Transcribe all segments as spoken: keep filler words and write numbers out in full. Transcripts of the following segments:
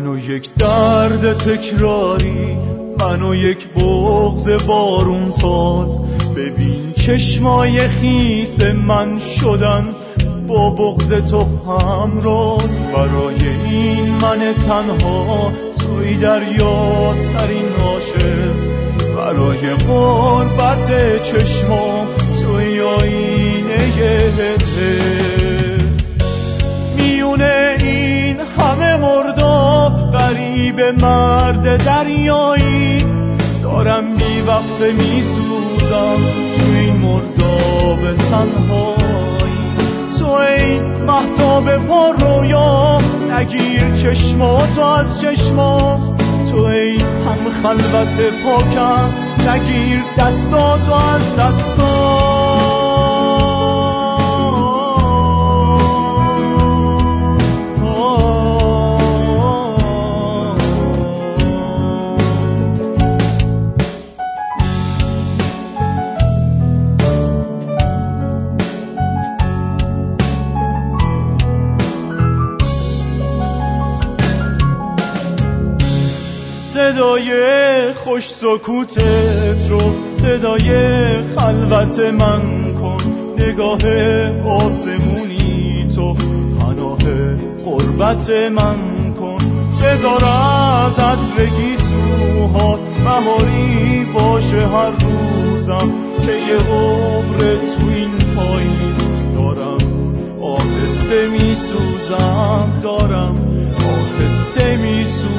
منو یک درد تکراری، منو یک بغض بارون ساز. ببین چشمای خیس من شدن با بغض تو همراز. برای این من تنها توی دریا ترین عاشق، برای غربت چشمام توی آینه هده. میونه این همه مرداب غریب مرد دریایی، دارم بی وقت میسوزم توی این مرداب تنهایی. تو ای مهتاب پر رویا نگیر چشماتو از چشمام. تو ای هم خلوت پاکم نگیر دستاتو از دستام. صدای خوش سکوتت رو صدای خلوت من کن. نگاه آسمونی تو پناه غربت من کن. بذار از عطر گیسوها بهاری باشه هر روزم، که یه عمر تو این پاییز دارم آهسته میسوزم، دارم آهسته میسوزم.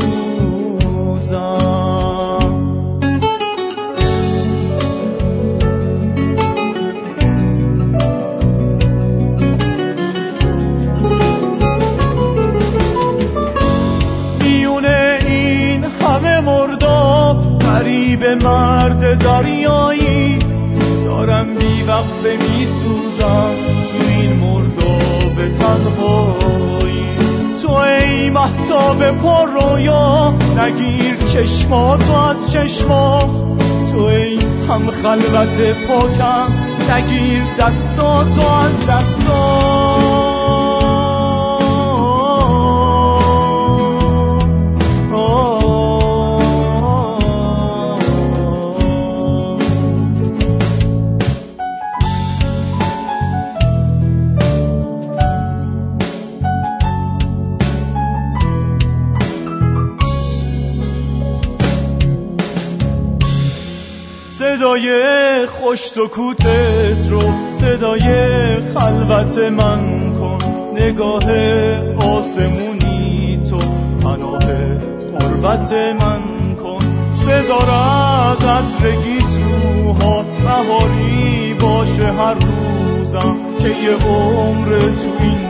میونه این همه مرداب غریب مرد دریایی، دارم بی وقت میسوزم تو این مرداب تنهایی. تو ای مهتاب پر رویا نگیر چشماتو از چشمام. تو ای هم خلوت پاکم نگیر دستاتو از دستام. صدای خوش سکوتت رو صدای خلوت من کن. نگاه آسمونی تو پناه غربت من کن. بذار از عطر گیسوها بهاری باشه هر روزم، که یه عمر تو این